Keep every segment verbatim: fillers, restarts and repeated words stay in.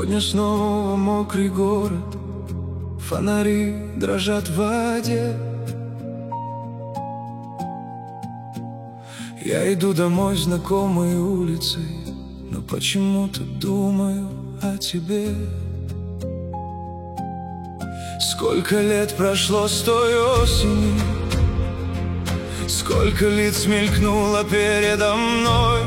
Сегодня снова мокрый город, фонари дрожат в воде. Я иду домой знакомой улицей, но почему-то думаю о тебе. Сколько лет прошло с той осени, сколько лиц мелькнуло передо мной.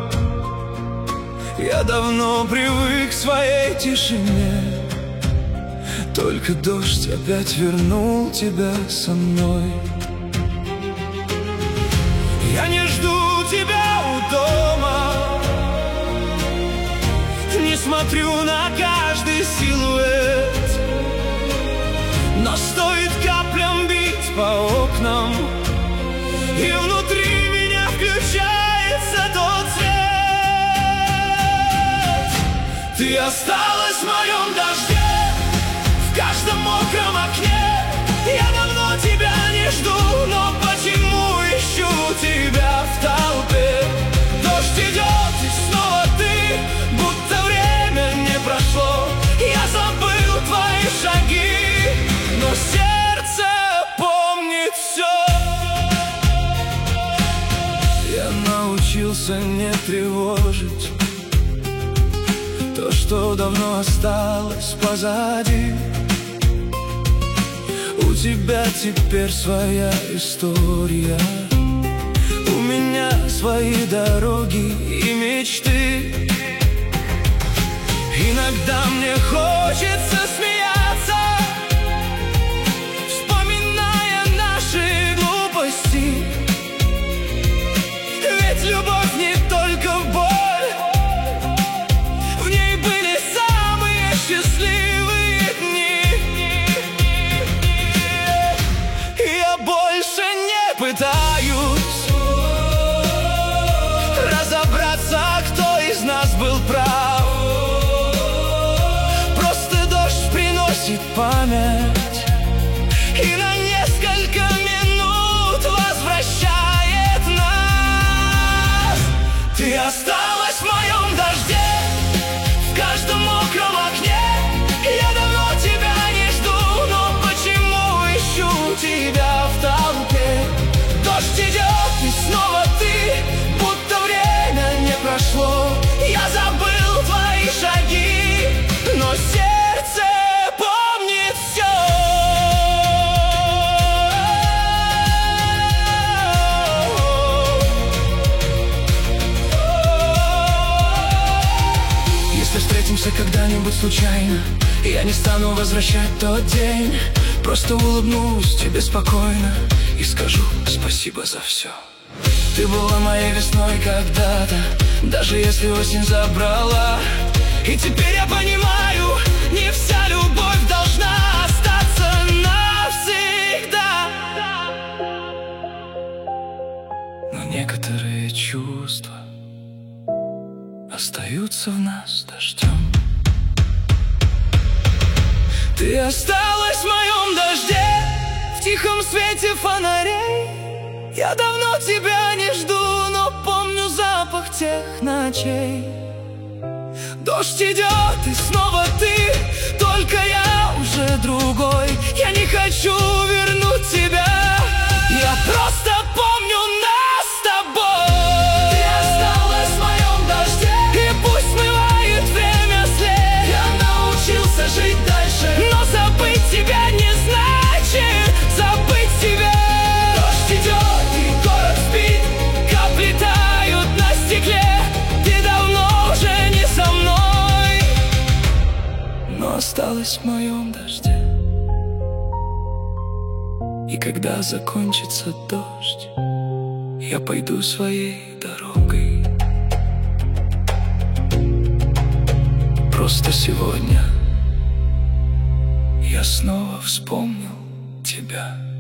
Я давно привык к своей тишине, только дождь опять вернул тебя со мной. Я не жду тебя у дома, не смотрю на каждый силуэт, но стоит каплям бить по окнам, и внутри меня включается тот свет. Ты осталась в моем дожде, в каждом мокром окне. Я давно тебя не жду, но почему ищу тебя в толпе? Дождь идет, и снова ты, будто время не прошло. Я забыл твои шаги, но сердце помнит все. Я научился не тревожить то, что давно осталось позади. У тебя теперь своя история, у меня свои дороги и мечты. Иногда мне хочется смеяться, вспоминая наши глупости. Ведь любовь не только боль, в ней были самые счастливые дни. Я больше не пытаюсь разобраться, кто из нас был прав. Просто дождь приносит память и на несколько минут возвращает нас. Ты осталась в моем дожде, в каждом мокром окне. Я давно тебя не жду, но почему ищу тебя в толпе? Дождь идет, и снова ты, будто время не прошло. Я забыл твои шаги, но сердце помнит все. Если встретимся когда-нибудь случайно, я не стану возвращать тот день. Просто улыбнусь тебе спокойно и скажу спасибо за все. Ты была моей весной когда-то, даже если осень забрала. И теперь я понимаю, не вся любовь должна остаться навсегда. Но некоторые чувства остаются в нас дождем. Ты осталась в моем дожде, в тихом свете фонарей. Я давно тебя не жду, но помню запах тех ночей. Дождь идет, и снова ты, только я уже другой. Я не хочу вернуть тебя, я просто помню нас с тобой. Ты осталась в моем дожде, и пусть смывает время след. Я научился жить дальше, но забыть тебя не значит забыть тебя. Дождь идет, и город спит, капли тают на стекле. Ты давно уже не со мной, но осталась в моем дожде. И когда закончится дождь, я пойду своей дорогой. Просто сегодня я снова вспомнил тебя.